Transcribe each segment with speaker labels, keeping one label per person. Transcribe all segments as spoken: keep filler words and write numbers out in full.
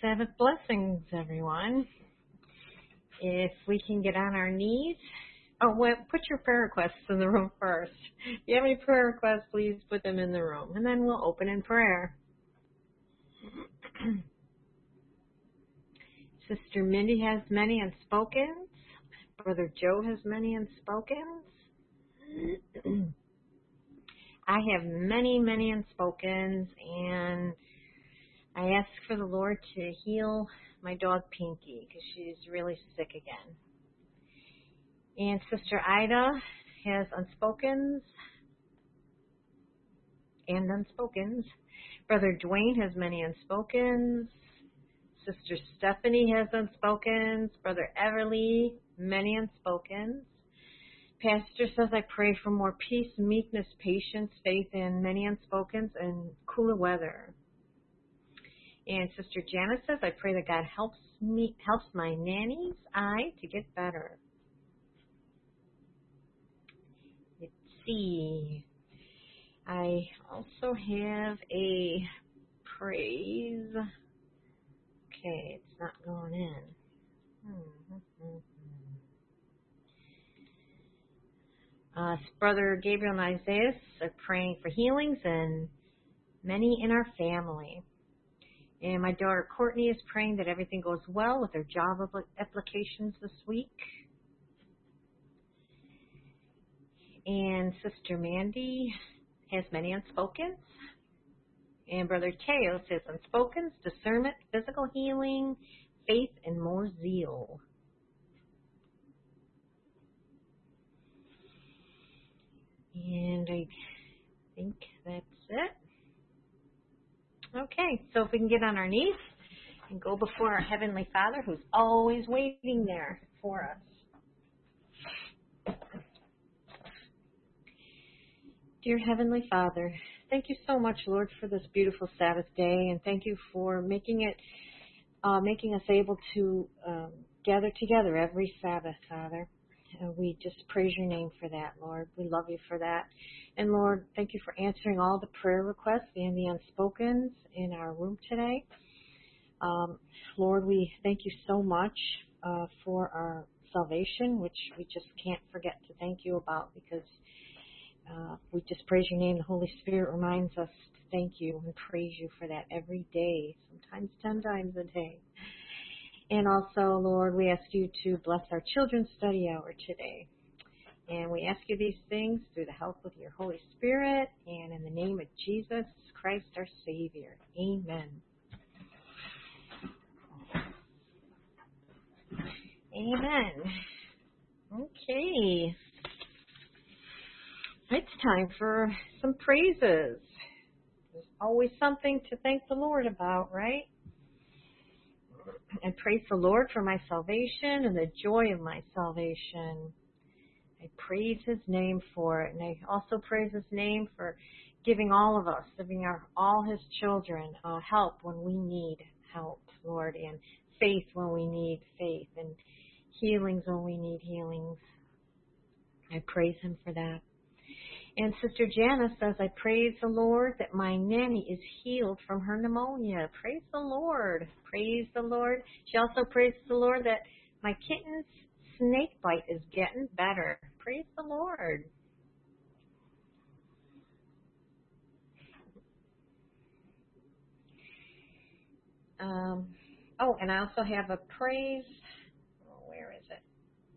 Speaker 1: Sabbath blessings, everyone. If we can get on our knees. Oh, well, put your prayer requests in the room first. If you have any prayer requests, please put them in the room. And then we'll open in prayer. Sister Mindy has many unspokens. Brother Joe has many unspokens. I have many, many unspokens, and I ask for the Lord to heal my dog Pinky because she's really sick again. And Sister Ida has unspokens and unspokens. Brother Dwayne has many unspokens. Sister Stephanie has unspokens. Brother Everly, many unspokens. Pastor says, I pray for more peace, meekness, patience, faith, and many unspokens and cooler weather. And Sister Janice says, I pray that God helps me, helps my nanny's eye to get better. Let's see. I also have a praise. Okay, it's not going in. Hmm. Uh, Brother Gabriel and Isaiah are praying for healings and many in our family. And my daughter Courtney is praying that everything goes well with her job applications this week. And Sister Mandy has many unspokens. And Brother Teos has unspokens, discernment, physical healing, faith, and more zeal. And I think that's it. Okay, so if we can get on our knees and go before our Heavenly Father who's always waiting there for us. Dear Heavenly Father, thank you so much, Lord, for this beautiful Sabbath day, and thank you for making it, uh, making us able to um, gather together every Sabbath, Father. Uh, we just praise your name for that, Lord. We love you for that. And, Lord, thank you for answering all the prayer requests and the unspokens in our room today. Um, Lord, we thank you so much uh, for our salvation, which we just can't forget to thank you about because uh, we just praise your name. The Holy Spirit reminds us to thank you and praise you for that every day, sometimes ten times a day. And also, Lord, we ask you to bless our children's study hour today. And we ask you these things through the help of your Holy Spirit and in the name of Jesus Christ, our Savior. Amen. Amen. Okay. It's time for some praises. There's always something to thank the Lord about, right? I praise the Lord for my salvation and the joy of my salvation. I praise his name for it. And I also praise his name for giving all of us, giving our, all his children uh, help when we need help, Lord, and faith when we need faith, and healings when we need healings. I praise him for that. And Sister Janice says, I praise the Lord that my nanny is healed from her pneumonia. Praise the Lord. Praise the Lord. She also praises the Lord that my kitten's snake bite is getting better. Praise the Lord. Um, oh, and I also have a praise. Oh, where is it?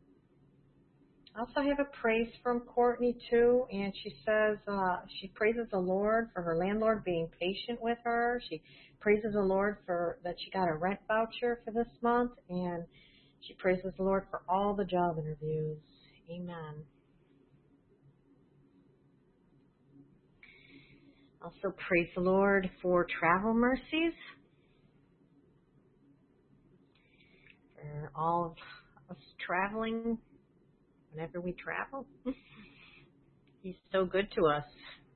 Speaker 1: I also have a praise from Courtney, too, and she says uh, she praises the Lord for her landlord being patient with her. She praises the Lord for that she got a rent voucher for this month, and she praises the Lord for all the job interviews. Amen. Also praise the Lord for travel mercies, for all of us traveling. Whenever we travel, he's so good to us.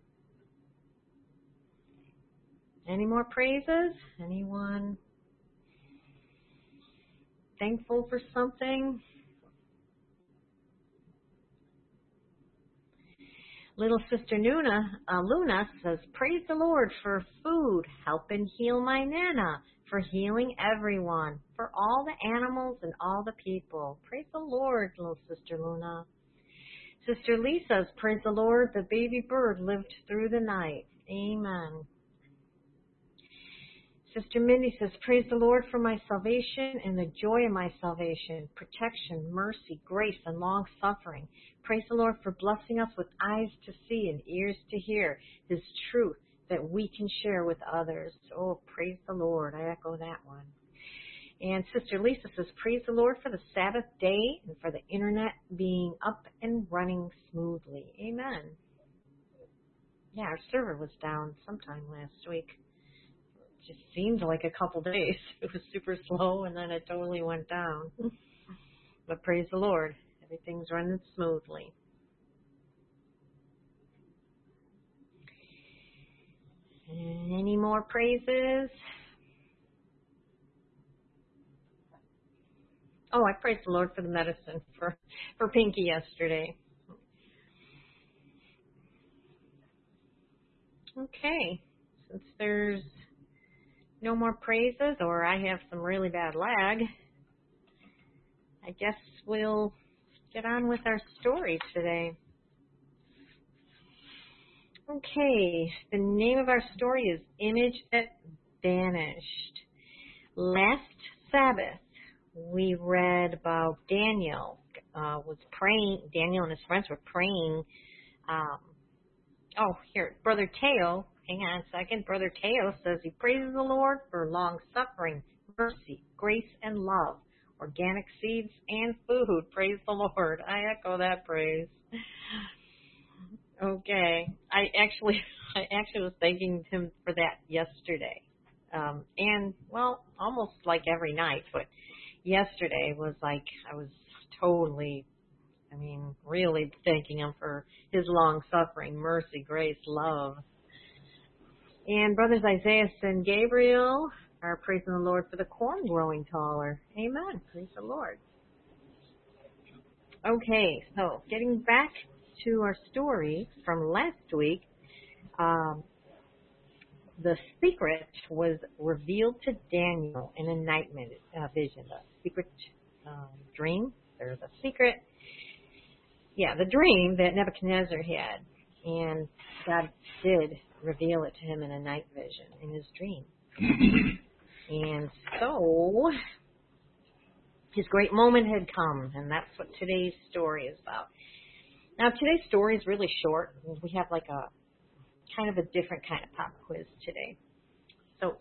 Speaker 1: Any more praises? Anyone thankful for something? Little Sister Luna, uh, Luna says, praise the Lord for food, help and heal my Nana, for healing everyone, for all the animals and all the people. Praise the Lord, little Sister Luna. Sister Lee says, praise the Lord, the baby bird lived through the night. Amen. Sister Mindy says, praise the Lord for my salvation and the joy of my salvation, protection, mercy, grace, and long suffering. Praise the Lord for blessing us with eyes to see and ears to hear His truth that we can share with others. Oh, praise the Lord. I echo that one. And Sister Lisa says, praise the Lord for the Sabbath day and for the internet being up and running smoothly. Amen. Yeah, our server was down sometime last week. Just seemed like a couple days. It was super slow, and then it totally went down. But praise the Lord, everything's running smoothly. And any more praises? Oh, I praise the Lord for the medicine for, for Pinky yesterday. Okay, since there's no more praises, or I have some really bad lag, I guess we'll get on with our story today. Okay, the name of our story is Image That Vanished. Last Sabbath, we read about Daniel uh, was praying, Daniel and his friends were praying. Um, oh, here, Brother Teo. Hang on a second. Brother Teo says he praises the Lord for long suffering, mercy, grace, and love, organic seeds, and food. Praise the Lord. I echo that praise. Okay. I actually I actually was thanking him for that yesterday. Um, and, well, almost like every night, but yesterday was like I was totally, I mean, really thanking him for his long suffering, mercy, grace, love. And Brothers Isaiah and Gabriel are praising the Lord for the corn growing taller. Amen. Praise the Lord. Okay, so getting back to our story from last week, um, the secret was revealed to Daniel in a night uh, vision. The secret um, dream, or the secret, yeah, the dream that Nebuchadnezzar had. And God did reveal it to him in a night vision, in his dream. And so, his great moment had come, and that's what today's story is about. Now, today's story is really short. We have like a kind of a different kind of pop quiz today. So,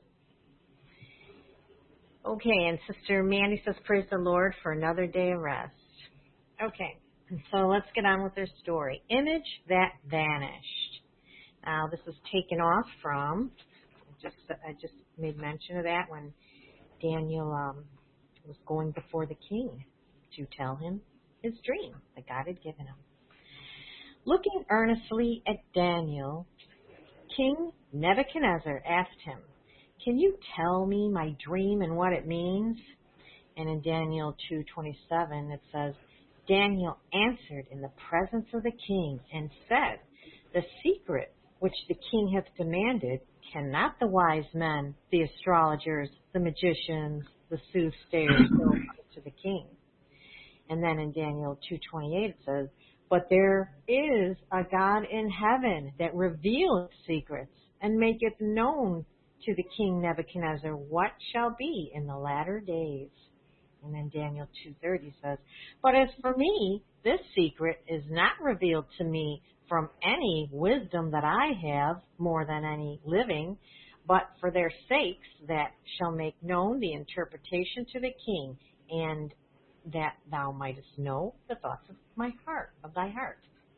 Speaker 1: okay, and Sister Mandy says, praise the Lord for another day of rest. Okay, so let's get on with their story. Image That Vanished. Now, this is taken off from, just I just made mention of that when Daniel um, was going before the king to tell him his dream that God had given him. Looking earnestly at Daniel, King Nebuchadnezzar asked him, can you tell me my dream and what it means? And in Daniel two twenty-seven, it says, Daniel answered in the presence of the king and said, the secret which the king hath demanded cannot the wise men, the astrologers, the magicians, the soothsayers go to the king. And then in Daniel two twenty-eight, it says, but there is a God in heaven that revealeth secrets and maketh known to the king Nebuchadnezzar what shall be in the latter days. And then Daniel two thirty says, but as for me, this secret is not revealed to me from any wisdom that I have more than any living, but for their sakes that shall make known the interpretation to the king, and that thou mightest know the thoughts of my heart, of thy heart.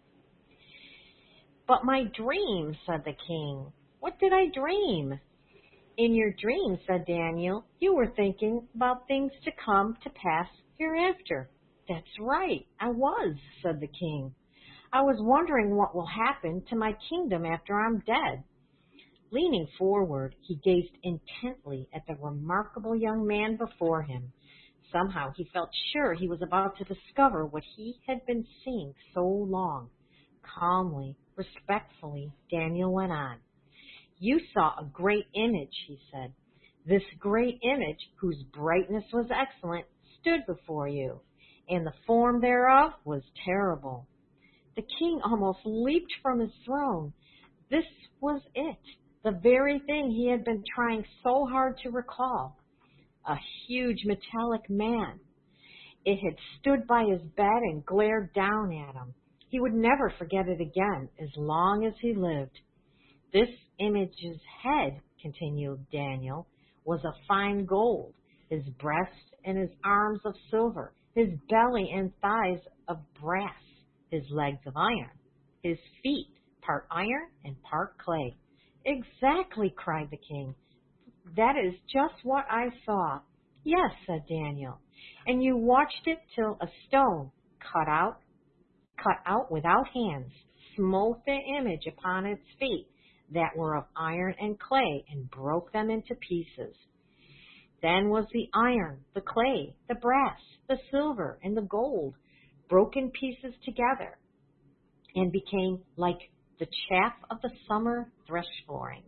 Speaker 1: But my dream, said the king, what did I dream? In your dream, said Daniel, you were thinking about things to come to pass hereafter. That's right, I was, said the king. I was wondering what will happen to my kingdom after I'm dead. Leaning forward, he gazed intently at the remarkable young man before him. Somehow he felt sure he was about to discover what he had been seeing so long. Calmly, Respectfully, Daniel went on. You saw a great image, he said. This great image, whose brightness was excellent, stood before you, and the form thereof was terrible. The king almost leaped from his throne. This was it, the very thing he had been trying so hard to recall. A huge metallic man. It had stood by his bed and glared down at him. He would never forget it again as long as he lived. This image's head, continued Daniel, was of fine gold, his breast and his arms of silver, his belly and thighs of brass, his legs of iron, his feet part iron and part clay. Exactly, cried the king. That is just what I saw. Yes, said Daniel. And you watched it till a stone, cut out, cut out without hands, smote the image upon its feet that were of iron and clay, and broke them into pieces. Then was the iron, the clay, the brass, the silver, and the gold broken pieces together, and became like the chaff of the summer thresh flooring.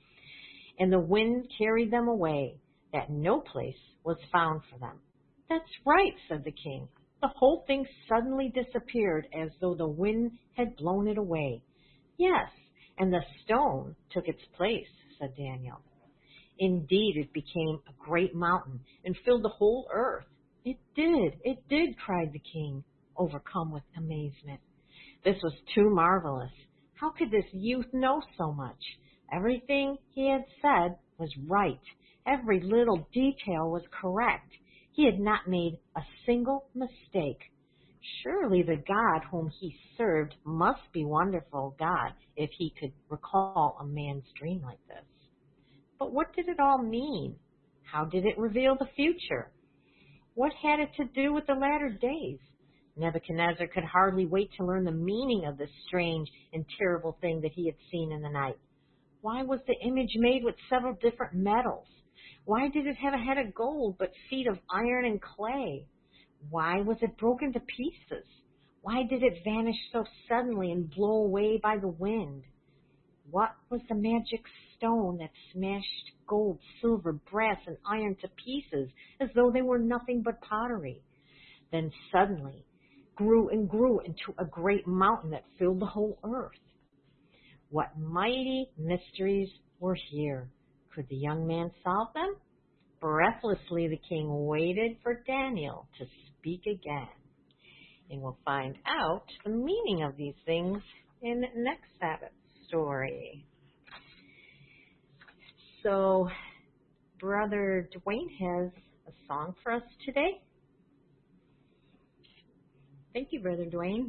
Speaker 1: And the wind carried them away, that no place was found for them. That's right, said the king. The whole thing suddenly disappeared as though the wind had blown it away. Yes, and the stone took its place, said Daniel. Indeed, it became a great mountain and filled the whole earth. It did, it did, cried the king, overcome with amazement. This was too marvelous. How could this youth know so much? Everything he had said was right. Every little detail was correct. He had not made a single mistake. Surely the God whom he served must be wonderful God if he could recall a man's dream like this. But what did it all mean? How did it reveal the future? What had it to do with the latter days? Nebuchadnezzar could hardly wait to learn the meaning of this strange and terrible thing that he had seen in the night. Why was the image made with several different metals? Why did it have a head of gold but feet of iron and clay? Why was it broken to pieces? Why did it vanish so suddenly and blow away by the wind? What was the magic stone that smashed gold, silver, brass, and iron to pieces as though they were nothing but pottery? Then suddenly grew and grew into a great mountain that filled the whole earth. What mighty mysteries were here? Could the young man solve them? Breathlessly, the king waited for Daniel to speak again. And we'll find out the meaning of these things in next Sabbath story. So, Brother Dwayne has a song for us today. Thank you, Brother Dwayne.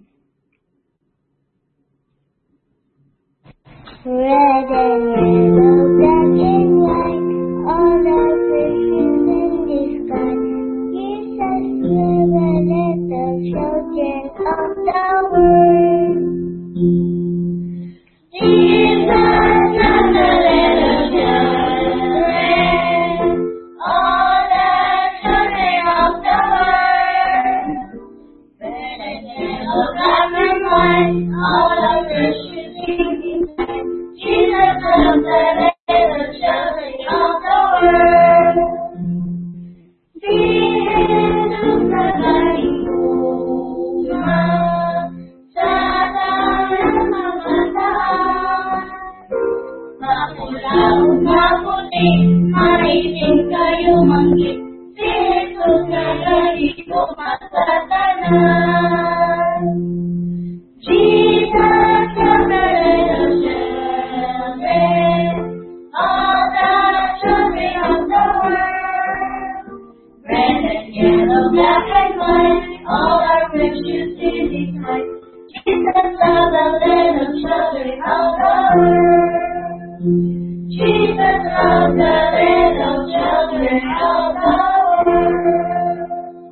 Speaker 2: Red and yellow, black and white, all the faces in the sky. Jesus, revealed the children of the world. Jesus, not the little children, all the children of the world. Red and yellow, black and white, all the faces in the sky. Jesus of the little children of the world. Jesus of the Mapulau, maputi, mariting kayo manggit. Si Jesus na ganito masatanan. Jesus of the little children, all the children of the world. Red and yellow, black and white, all are precious in His sight. Jesus of the little children of the world. Jesus of the little children of the world.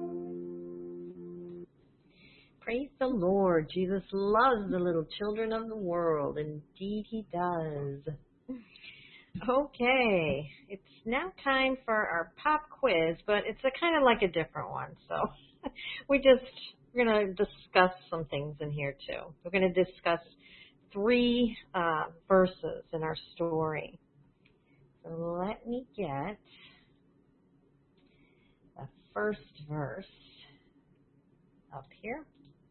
Speaker 1: Praise the Lord. Jesus loves the little children of the world. Indeed He does. Okay, it's now time for our pop quiz, but it's a kind of like a different one. So we just, we're going to discuss some things in here too. We're going to discuss three uh, verses in our story. So let me get the first verse up here.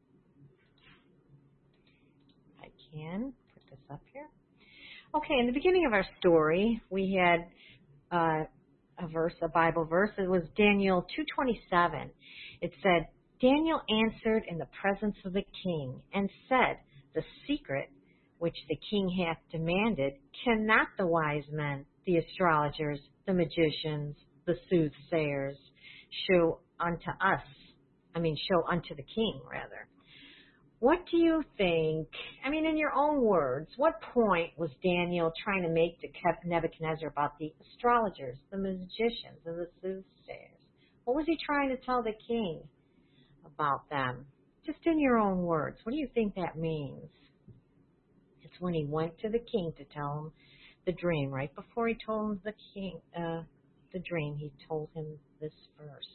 Speaker 1: I can put this up here. Okay, in the beginning of our story, we had uh, a verse, a Bible verse. It was Daniel two twenty-seven. It said, Daniel answered in the presence of the king and said, the secret which the king hath demanded cannot the wise men, the astrologers, the magicians, the soothsayers show unto us, I mean show unto the king rather. What do you think, I mean in your own words, what point was Daniel trying to make to Nebuchadnezzar about the astrologers, the magicians, and the soothsayers? What was he trying to tell the king about them? Just in your own words, what do you think that means? It's when he went to the king to tell him the dream. Right before he told him the king uh, the dream, he told him this verse.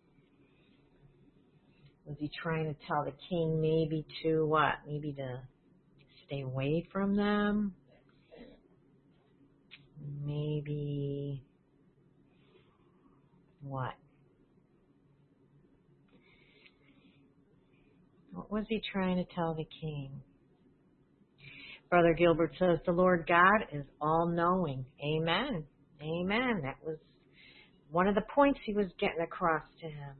Speaker 1: Was he trying to tell the king maybe to what? Maybe to stay away from them? Maybe what? What was he trying to tell the king? Brother Gilbert says, the Lord God is all-knowing. Amen. Amen. That was one of the points he was getting across to him.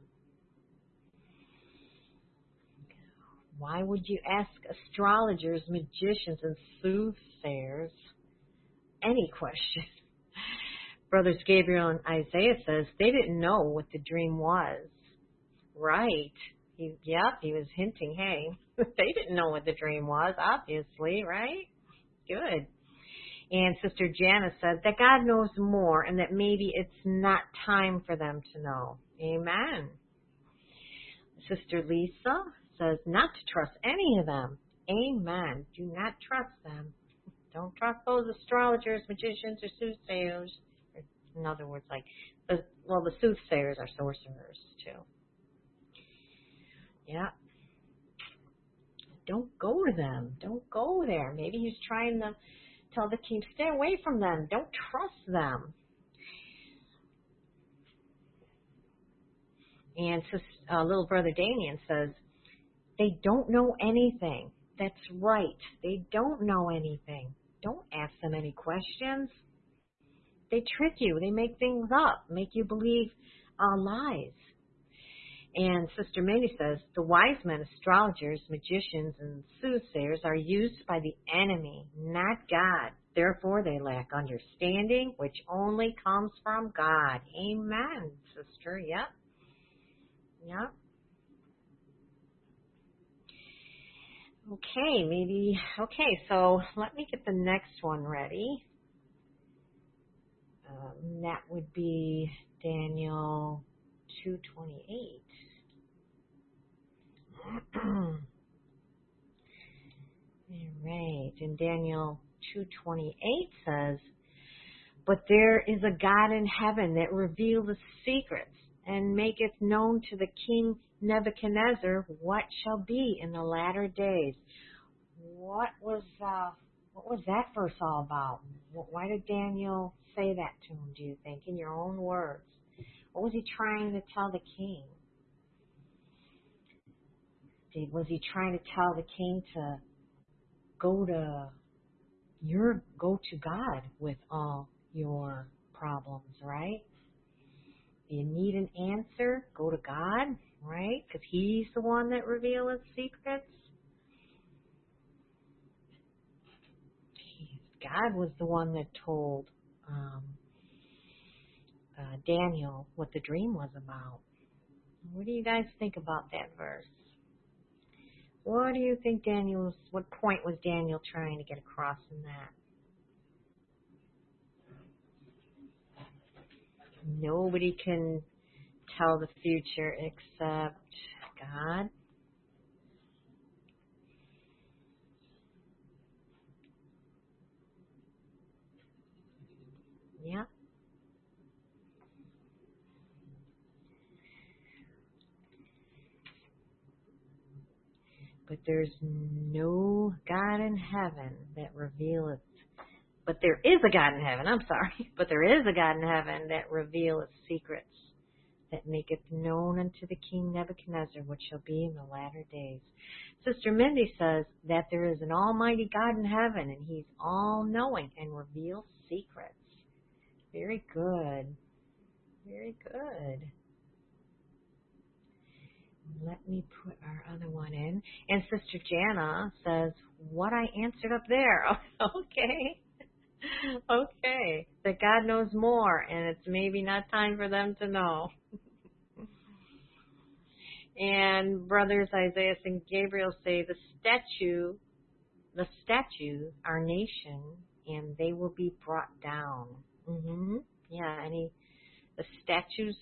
Speaker 1: Why would you ask astrologers, magicians, and soothsayers any question? Brothers Gabriel and Isaiah says they didn't know what the dream was. Right. He, yep, he was hinting, hey, they didn't know what the dream was, obviously, right? Good. And Sister Janice said that God knows more and that maybe it's not time for them to know. Amen. Sister Lisa says not to trust any of them. Amen. Do not trust them. Don't trust those astrologers, magicians, or soothsayers. In other words, like, well, the soothsayers are sorcerers, too. Yeah. Don't go to them. Don't go there. Maybe he's trying to tell the king, stay away from them. Don't trust them. And uh, little brother Damien says, they don't know anything. That's right. They don't know anything. Don't ask them any questions. They trick you. They make things up, make you believe uh, lies. And Sister Minnie says, the wise men, astrologers, magicians, and soothsayers are used by the enemy, not God. Therefore, they lack understanding, which only comes from God. Amen, sister. Yep. Yep. Okay, maybe, okay, so let me get the next one ready. Um, that would be Daniel two twenty-eight. All right, and Daniel two twenty-eight says, but there is a God in heaven that revealeth secrets and maketh known to the king Nebuchadnezzar what shall be in the latter days. What was uh, what was that verse all about? Why did Daniel say that to him, do you think, in your own words? What was he trying to tell the king? Did, was he trying to tell the king to go to your go to God with all your problems, right? If you need an answer, go to God, right? Because He's the one that reveals secrets. God was the one that told um, uh, Daniel what the dream was about. What do you guys think about that verse? What do you think Daniel's, what point was Daniel trying to get across in that? Nobody can tell the future except God. Yeah. But there's no God in heaven that revealeth. But there is a God in heaven, I'm sorry. But there is a God in heaven that revealeth secrets, that maketh known unto the king Nebuchadnezzar what shall be in the latter days. Sister Mindy says that there is an almighty God in heaven, and he's all-knowing and reveals secrets. Very good. Very good. Let me put our other one in. And Sister Jana says, what I answered up there. Okay. Okay. That God knows more, and it's maybe not time for them to know. And brothers Isaiah and Gabriel say the statue, the statues are nation, and they will be brought down. Mm-hmm. Yeah, any the statues,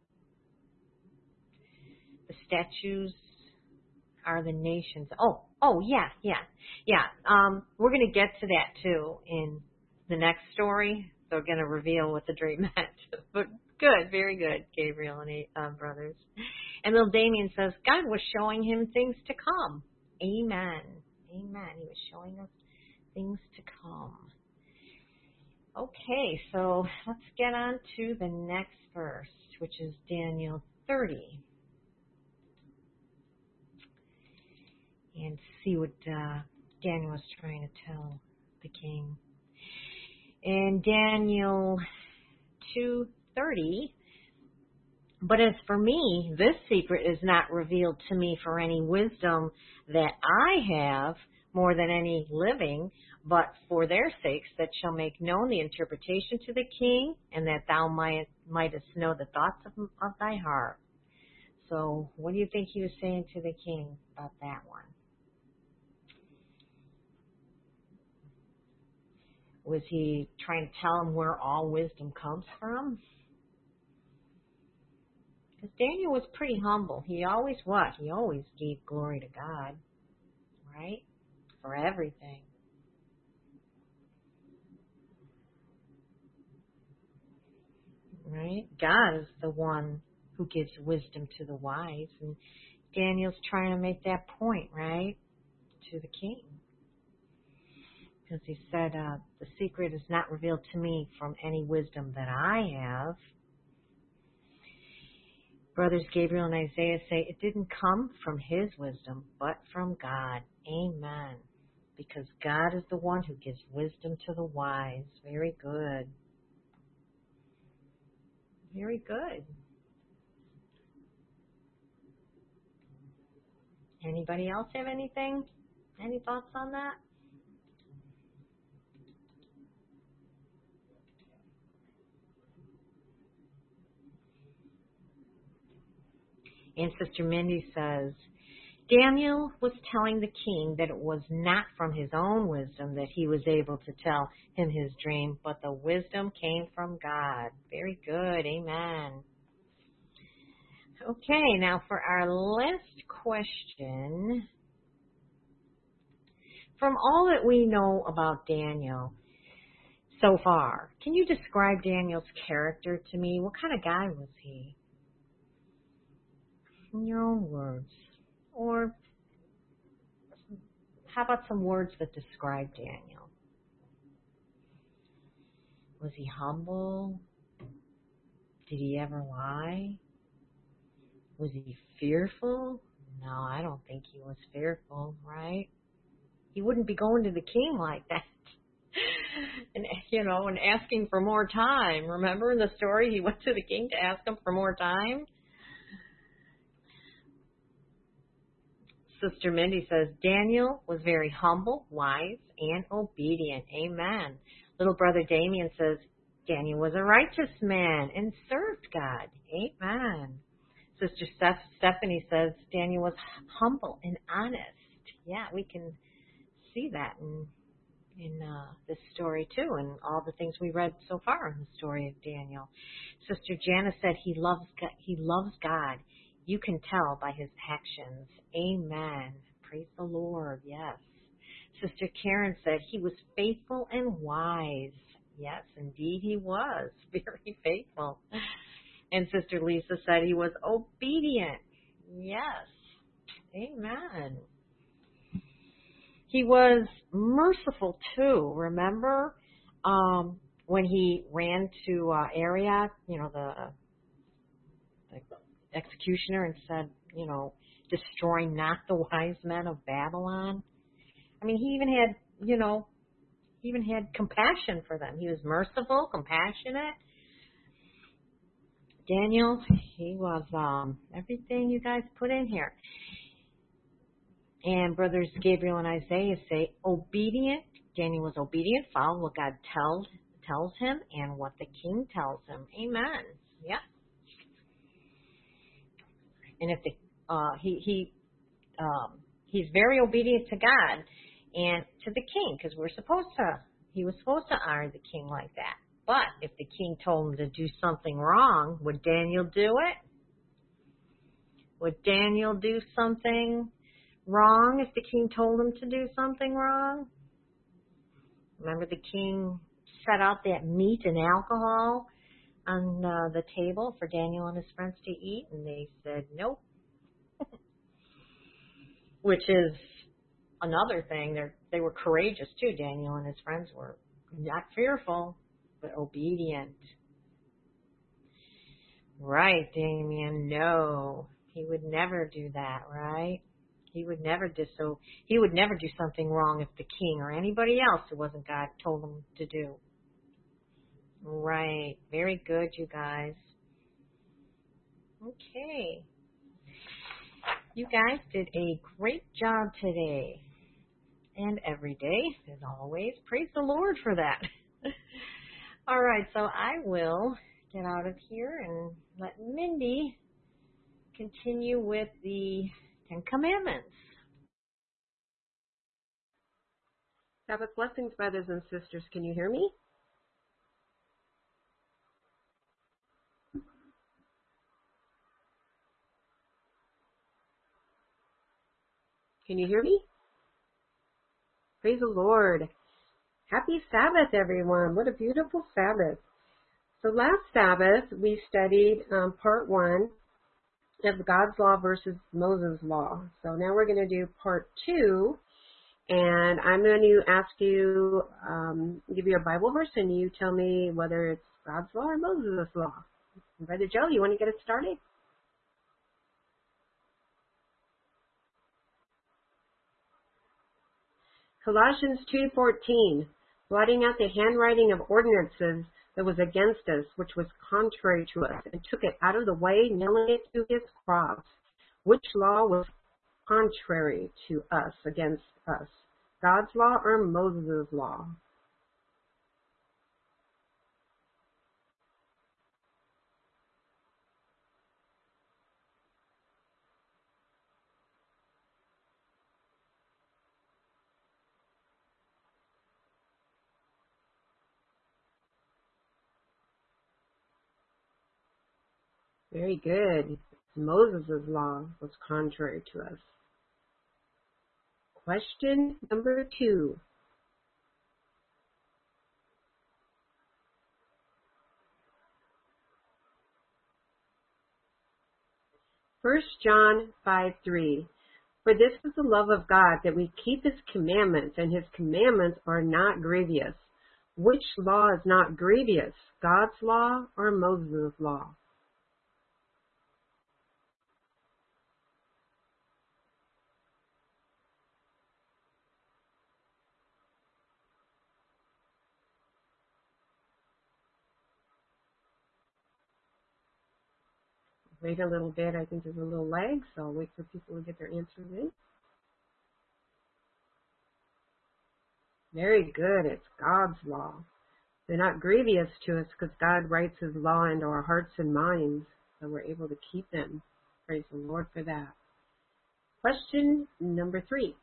Speaker 1: the statues are the nations. Oh, oh yeah, yeah, yeah. Um, we're gonna get to that too in the next story. They're gonna reveal what the dream meant, but. Good, very good, Gabriel and uh, brothers. And little Damien says, God was showing him things to come. Amen. Amen. He was showing us things to come. Okay, so let's get on to the next verse, which is Daniel thirty. And see what uh, Daniel was trying to tell the king. In Daniel two thirty, but as for me, this secret is not revealed to me for any wisdom that I have more than any living, but for their sakes that shall make known the interpretation to the king, and that thou might, mightest know the thoughts of, of thy heart. So what do you think he was saying to the king about that one? Was he trying to tell him where all wisdom comes from? Because Daniel was pretty humble. He always was. He always gave glory to God, right? For everything. Right? God is the one who gives wisdom to the wise. And Daniel's trying to make that point, right? To the king. Because he said, uh, the secret is not revealed to me from any wisdom that I have. Brothers Gabriel and Isaiah say it didn't come from his wisdom, but from God. Amen. Because God is the one who gives wisdom to the wise. Very good. Very good. Anybody else have anything? Any thoughts on that? And Sister Mindy says, Daniel was telling the king that it was not from his own wisdom that he was able to tell him his dream, but the wisdom came from God. Very good. Amen. Okay, now for our last question. From all that we know about Daniel so far, can you describe Daniel's character to me? What kind of guy was he? In your own words. Or how about some words that describe Daniel? Was he humble? Did he ever lie? Was he fearful? No, I don't think he was fearful, right? He wouldn't be going to the king like that. And, you know, and asking for more time. Remember in the story, he went to the king to ask him for more time? Sister Mindy says, Daniel was very humble, wise, and obedient. Amen. Little brother Damien says, Daniel was a righteous man and served God. Amen. Sister Steph- Stephanie says, Daniel was humble and honest. Yeah, we can see that in, in uh, this story too, and all the things we read so far in the story of Daniel. Sister Jana said, he loves God. He loves God. You can tell by his actions. Amen. Praise the Lord. Yes. Sister Karen said he was faithful and wise. Yes, indeed he was. Very faithful. And Sister Lisa said he was obedient. Yes. Amen. he was merciful too. Remember um, when he ran to uh, Arioch, you know, the, the executioner, and said, you know, destroy not the wise men of Babylon. I mean, he even had, you know, he even had compassion for them. He was merciful, compassionate. Daniel, he was um, everything you guys put in here. And brothers Gabriel and Isaiah say obedient. Daniel was obedient, followed what God tells tells him and what the king tells him. Amen. Yeah. And if the uh, he he um, he's very obedient to God and to the king, because we're supposed to. He was supposed to honor the king like that. But if the king told him to do something wrong, would Daniel do it? Would Daniel do something wrong if the king told him to do something wrong? Remember, the king set out that meat and alcohol on uh, the table for Daniel and his friends to eat, and they said nope. Which is another thing. They they were courageous too. Daniel and his friends were not fearful, but obedient. Right, Damien. No, he would never do that. Right? He would never diso. He would never do something wrong if the king or anybody else who wasn't God told him to do. Right. Very good, you guys. Okay. You guys did a great job today. And every day, as always. Praise the Lord for that. All right, so I will get out of here and let Mindy continue with the Ten Commandments.
Speaker 3: Sabbath blessings, brothers and sisters. Can you hear me? Can you hear me? Praise the Lord. Happy Sabbath, everyone. What a beautiful Sabbath. So last Sabbath, we studied um, part one of God's law versus Moses' law. So now we're going to do part two. And I'm going to ask you, um, give you a Bible verse, and you tell me whether it's God's law or Moses' law. Brother Joe, you want to get it started? Colossians two fourteen, blotting out the handwriting of ordinances that was against us, which was contrary to us, and took it out of the way, nailing it to his cross. Which law was contrary to us, against us? God's law or Moses' law? Very good. Moses' law was contrary to us. Question number two. First John five three. For this is the love of God, that we keep his commandments, and his commandments are not grievous. Which law is not grievous, God's law or Moses' law? Wait a little bit. I think there's a little lag, so I'll wait for people to get their answers in. Very good. It's God's law. They're not grievous to us because God writes his law into our hearts and minds, so we're able to keep them. Praise the Lord for that. Question number three.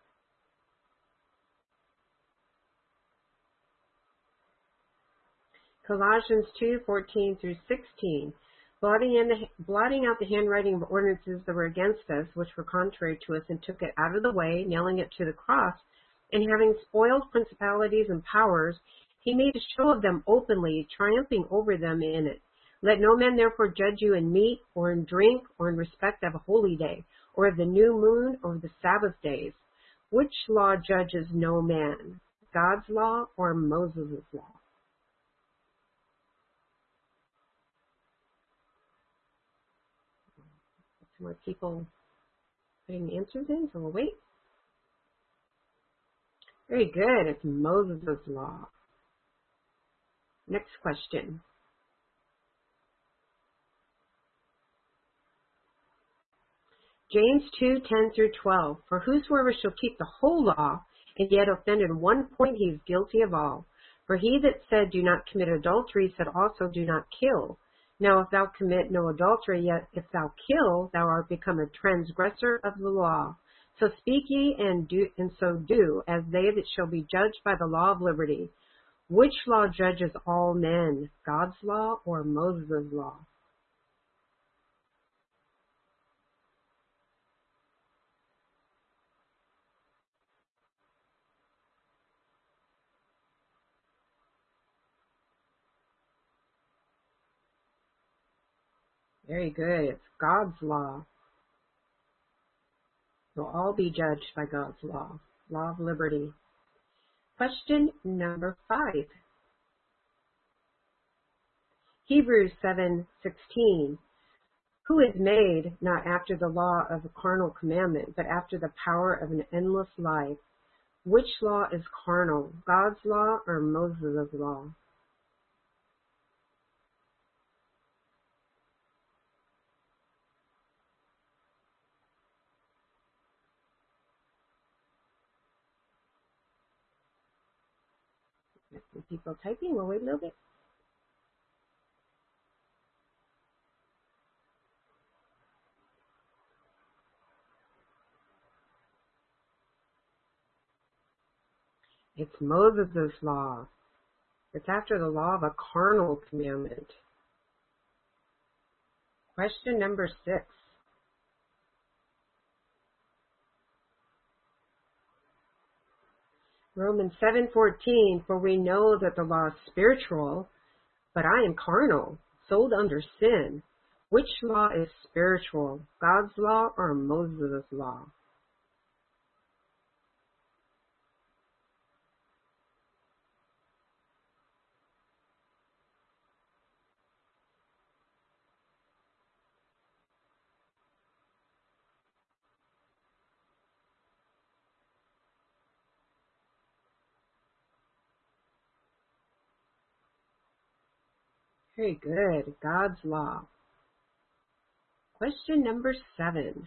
Speaker 3: Colossians two fourteen through sixteen. Blotting, in the, blotting out the handwriting of ordinances that were against us, which were contrary to us, and took it out of the way, nailing it to the cross, and having spoiled principalities and powers, he made a show of them openly, triumphing over them in it. Let no man therefore judge you in meat, or in drink, or in respect of a holy day, or of the new moon, or of the Sabbath days. Which law judges no man, God's law or Moses' law? Some more people putting answers in, so we'll wait. Very good. It's Moses' law. Next question. James two, ten through twelve. For whosoever shall keep the whole law, and yet offend in one point, he is guilty of all. For he that said, do not commit adultery, said also, do not kill. Now if thou commit no adultery, yet if thou kill, thou art become a transgressor of the law. So speak ye, and do, and so do, as they that shall be judged by the law of liberty. Which law judges all men, God's law or Moses' law? Very good. It's God's law. We'll all be judged by God's law. Law of liberty. Question number five. Hebrews seven sixteen. Who is made not after the law of a carnal commandment, but after the power of an endless life? Which law is carnal, God's law or Moses' law? Some people typing. We'll wait a little bit. It's Moses' law. It's after the law of a carnal commandment. Question number six. Romans seven fourteen. For we know that the law is spiritual, but I am carnal, sold under sin. Which law is spiritual, God's law or Moses' law? Very good. God's law. Question number seven.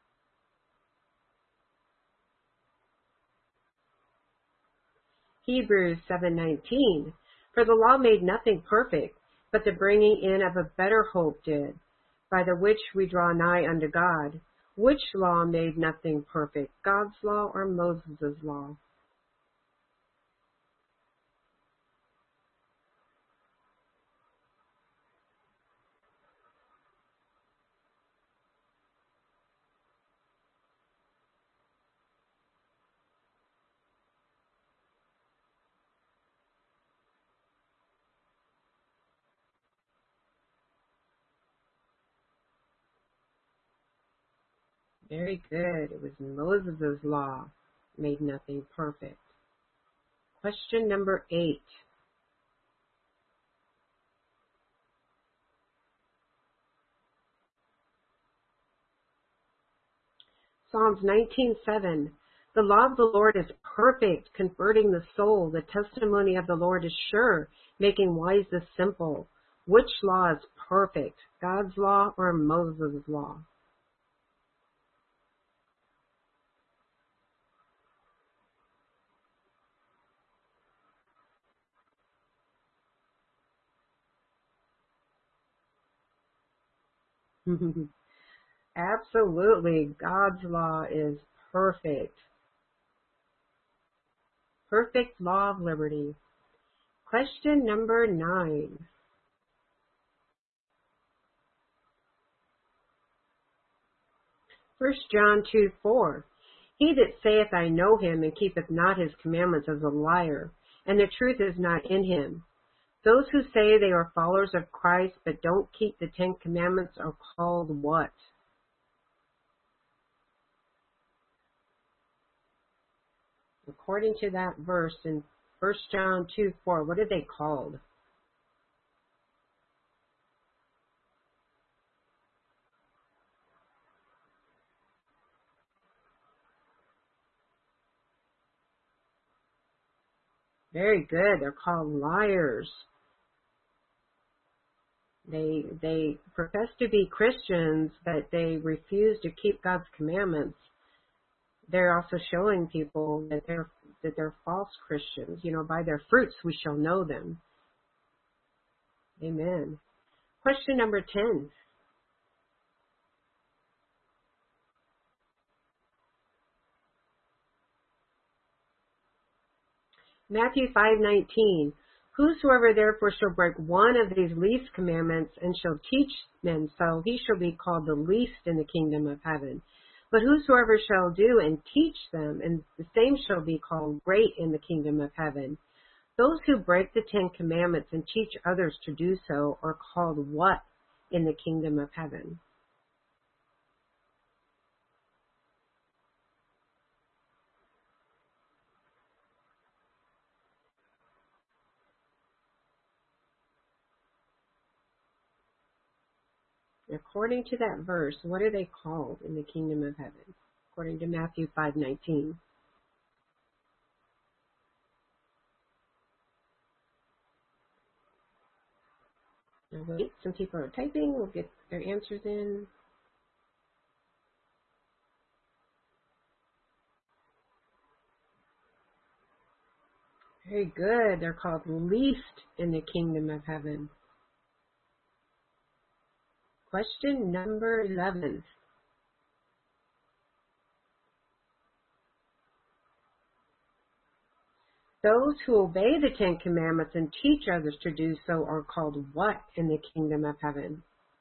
Speaker 3: Hebrews seven nineteen. For the law made nothing perfect, but the bringing in of a better hope did, by the which we draw nigh unto God. Which law made nothing perfect, God's law or Moses' law? Very good. It was Moses' law made nothing perfect. Question number eight. Psalms nineteen seven. The law of the Lord is perfect, converting the soul. The testimony of the Lord is sure, making wise the simple. Which law is perfect, God's law or Moses' law? Absolutely. God's law is perfect. Perfect law of liberty. Question number nine. First John two four. He that saith, I know him, and keepeth not his commandments, is a liar, and the truth is not in him. Those who say they are followers of Christ but don't keep the Ten Commandments are called what? According to that verse in First John two four, what are they called? Very good. They're called liars. They they profess to be Christians, but they refuse to keep God's commandments. They're also showing people that they're that they're false Christians. You know, by their fruits we shall know them. Amen. Question number ten. Matthew five nineteen. Whosoever therefore shall break one of these least commandments and shall teach men so, he shall be called the least in the kingdom of heaven. But whosoever shall do and teach them, and the same shall be called great in the kingdom of heaven. Those who break the Ten Commandments and teach others to do so are called what in the kingdom of heaven? According to that verse, what are they called in the kingdom of heaven? According to Matthew five nineteen. Now wait, some people are typing. We'll get their answers in. Very good. They're called least in the kingdom of heaven. Question number eleven. Those who obey the Ten Commandments and teach others to do so are called what in the kingdom of heaven?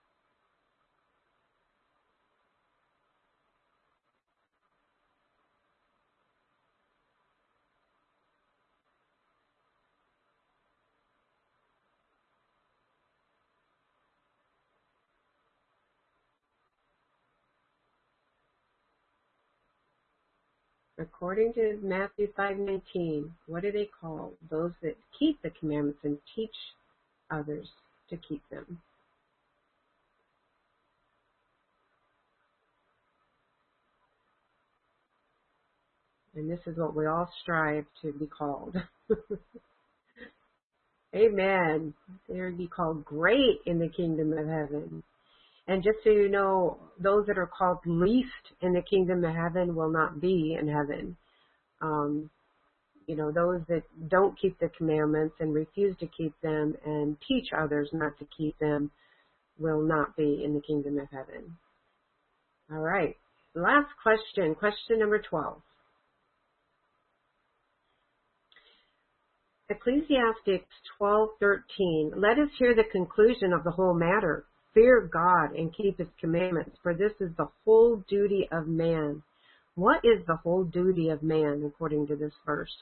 Speaker 3: According to Matthew five nineteen, what are they called? Those that keep the commandments and teach others to keep them. And this is what we all strive to be called. Amen. They would be called great in the kingdom of heaven. And just so you know, those that are called least in the kingdom of heaven will not be in heaven. Um, you know, those that don't keep the commandments and refuse to keep them and teach others not to keep them will not be in the kingdom of heaven. All right. Last question, question number twelve. Ecclesiastes twelve thirteen. Let us hear the conclusion of the whole matter. Fear God and keep his commandments, for this is the whole duty of man. What is the whole duty of man according to this verse?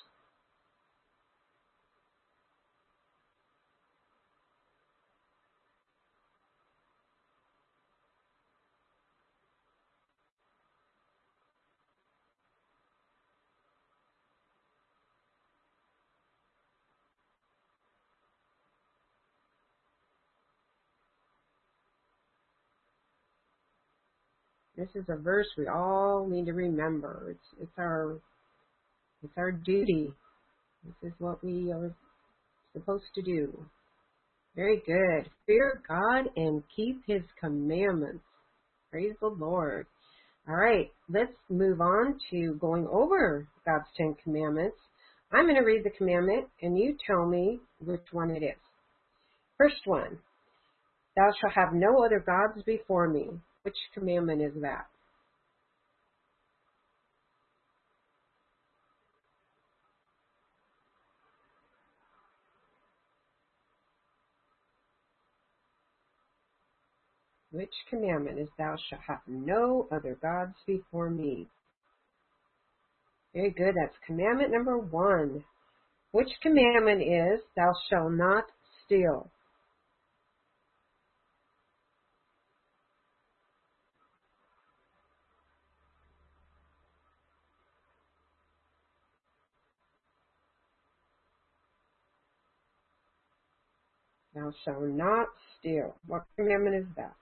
Speaker 3: This is a verse we all need to remember. It's it's our it's our duty. This is what we are supposed to do. Very good. Fear God and keep his commandments. Praise the Lord. All right, let's move on to going over God's Ten Commandments. I'm going to read the commandment, and you tell me which one it is. First one, thou shalt have no other gods before me. Which commandment is that? Which commandment is thou shalt have no other gods before me? Very good. That's commandment number one. Which commandment is thou shalt not steal? Thou shalt not steal. What commandment is that?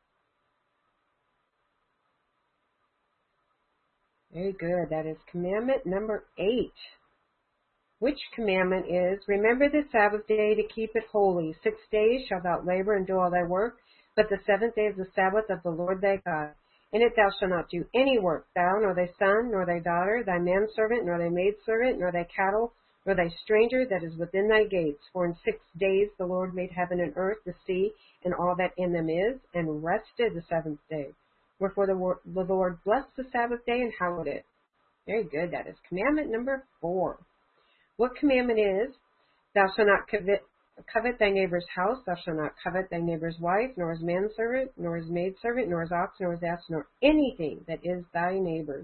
Speaker 3: Very good. That is commandment number eight. Which commandment is, remember the Sabbath day to keep it holy. Six days shalt thou labor and do all thy work, but the seventh day is the Sabbath of the Lord thy God. In it thou shalt not do any work, thou, nor thy son, nor thy daughter, thy manservant, nor thy maidservant, nor thy cattle, nor thy stranger that is within thy gates. For in six days the Lord made heaven and earth, the sea, and all that in them is, and rested the seventh day. Wherefore the, wor- the Lord blessed the Sabbath day and hallowed it. Very good. That is commandment number four. What commandment is, thou shalt not covet, covet thy neighbor's house, thou shalt not covet thy neighbor's wife, nor his manservant, nor his maidservant, nor his ox, nor his ass, nor anything that is thy neighbor's.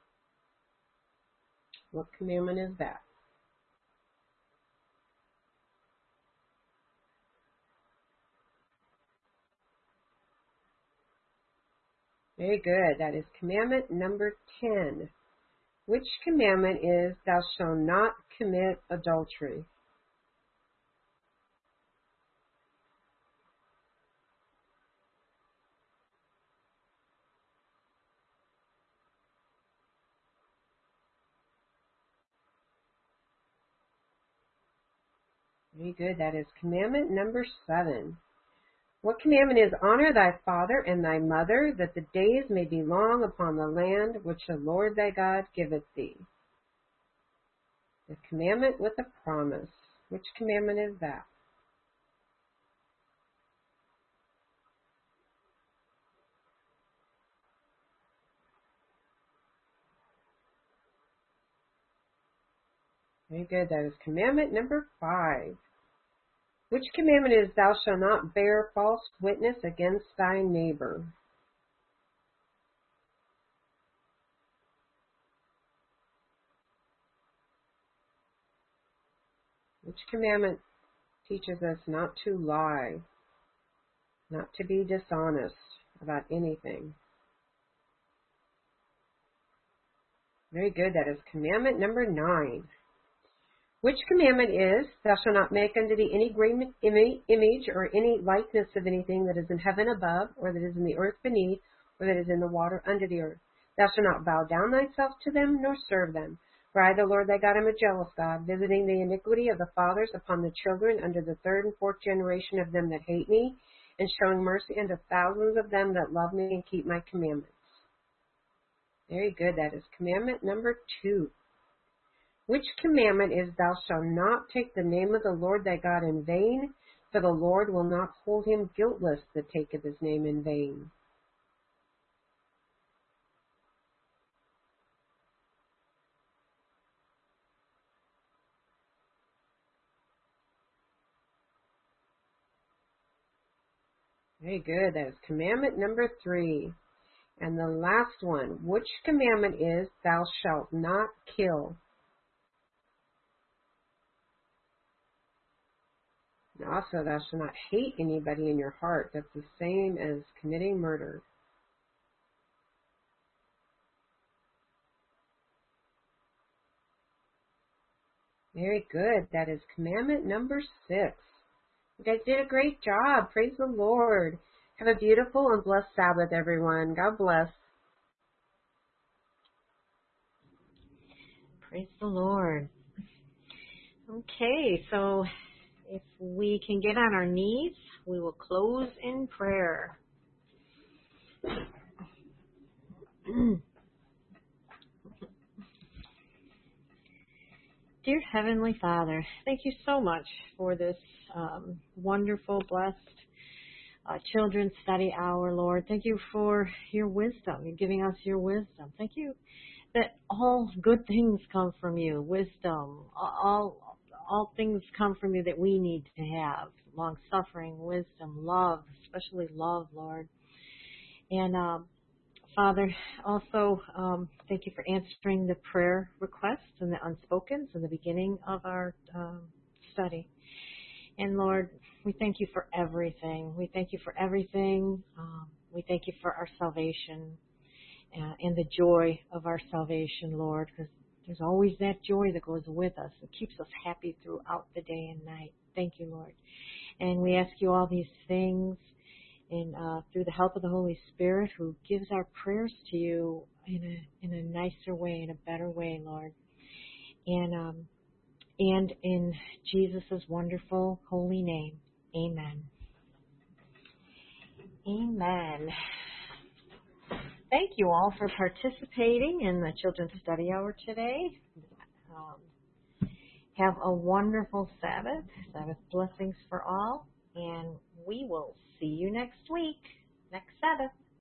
Speaker 3: What commandment is that? Very good. That is commandment number ten. Which commandment is, thou shalt not commit adultery? Very good. That is commandment number seven. What commandment is, honor thy father and thy mother, that the days may be long upon the land which the Lord thy God giveth thee? The commandment with a promise. Which commandment is that? Very good. That is commandment number five. Which commandment is, thou shalt not bear false witness against thy neighbor? Which commandment teaches us not to lie, not to be dishonest about anything? Very good. That is commandment number nine. Which commandment is, thou shalt not make unto thee any graven image or any likeness of anything that is in heaven above, or that is in the earth beneath, or that is in the water under the earth. Thou shalt not bow down thyself to them, nor serve them. For I, the Lord thy God, am a jealous God, visiting the iniquity of the fathers upon the children under the third and fourth generation of them that hate me, and showing mercy unto thousands of them that love me and keep my commandments. Very good. That is commandment number two. Which commandment is, thou shalt not take the name of the Lord thy God in vain, for the Lord will not hold him guiltless that taketh his name in vain? Very good. That is commandment number three. And the last one, which commandment is, thou shalt not kill? And also, thou shalt not hate anybody in your heart. That's the same as committing murder. Very good. That is commandment number six. You guys did a great job. Praise the Lord. Have a beautiful and blessed Sabbath, everyone. God bless.
Speaker 1: Praise the Lord. Okay, so if we can get on our knees, we will close in prayer. Dear Heavenly Father, thank you so much for this um, wonderful, blessed uh, children's study hour, Lord. Thank you for your wisdom. You're giving us your wisdom. Thank you that all good things come from you. Wisdom, all all things come from you that we need to have. Long suffering, wisdom, love, especially love, Lord. And um, Father, also um, thank you for answering the prayer requests and the unspokens in the beginning of our um, study. And Lord, we thank you for everything. We thank you for everything. Um, we thank you for our salvation uh, and the joy of our salvation, Lord, because there's always that joy that goes with us. It keeps us happy throughout the day and night. Thank you, Lord. And we ask you all these things and uh, through the help of the Holy Spirit, who gives our prayers to you in a in a nicer way, in a better way, Lord. And um, and in Jesus' wonderful holy name, amen. Amen. Thank you all for participating in the Children's Study Hour today. Um, have a wonderful Sabbath. Sabbath blessings for all. And we will see you next week, next Sabbath.